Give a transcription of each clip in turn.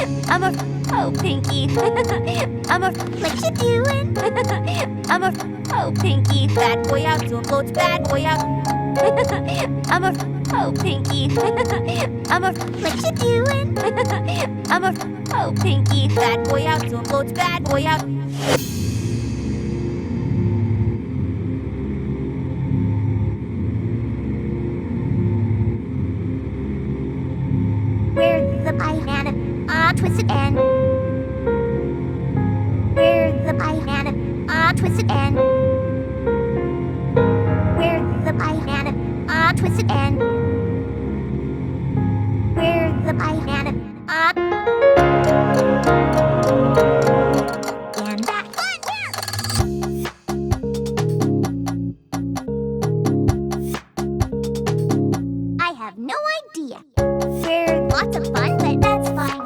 I'm a oh Pinky. I'm a what you doing? I'm a oh Pinky. Bad boy out, so floats bad boy out. I'm a oh Pinky. I'm a what you doing? I'm a oh Pinky. Bad boy out, so floats bad boy out. Where's the banana? Ah, twisted end. Where's the banana? Ah, twisted end. Where's the banana? Ah, twisted end. Where's the banana? Ah. And back. I have no idea. We're lots of fun, but that's fine.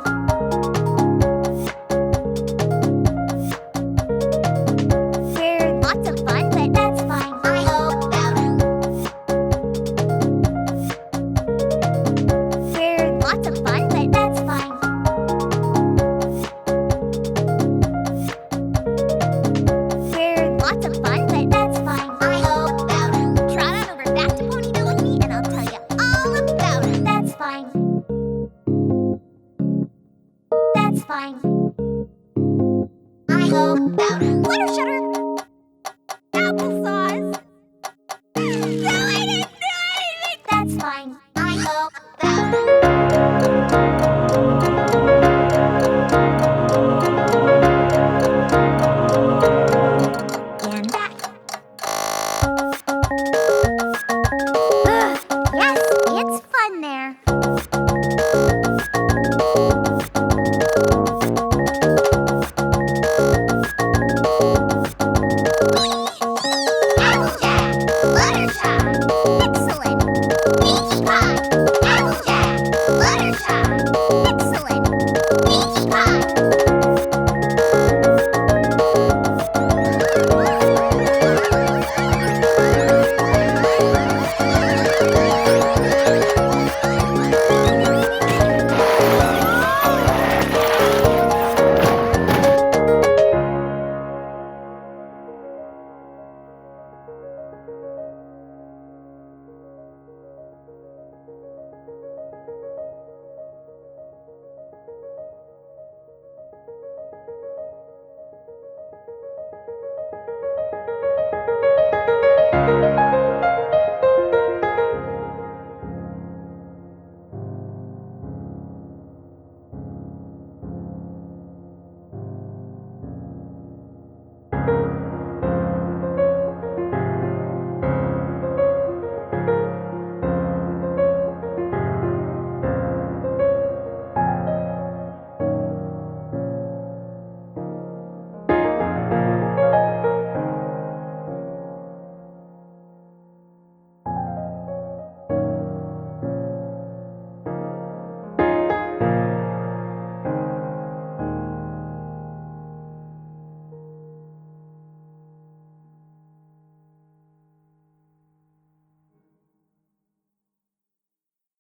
We're lots of fun, but that's fine. I hope about it. We're lots of fun, but that's fine. We're lots of fun, but that's fine. I hope about it. Trot on over back to Ponyville with me, and I'll tell you all about it. That's fine. That's fine. I hope about it. Flutter Shutter.